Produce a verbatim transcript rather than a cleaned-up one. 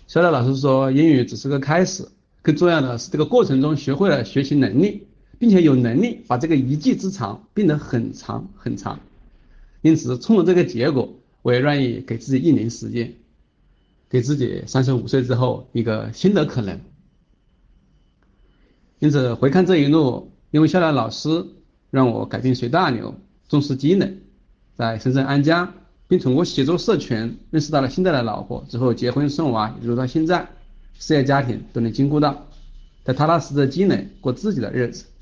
肖磊老师说，英语只是个开始，更重要的是这个过程中学会了学习能力，并且有能力把这个一技之长变得很长很长。因此，冲着这个结果，我也愿意给自己一年时间，给自己三十五岁之后一个新的可能。因此，回看这一路，因为肖磊老师让我改变随大流，重视积累，在深圳安家，并通过写作社群认识到了现在的老婆，之后结婚生娃，一直到现在，事业家庭都能兼顾到，在踏踏实实的积累过自己的日子。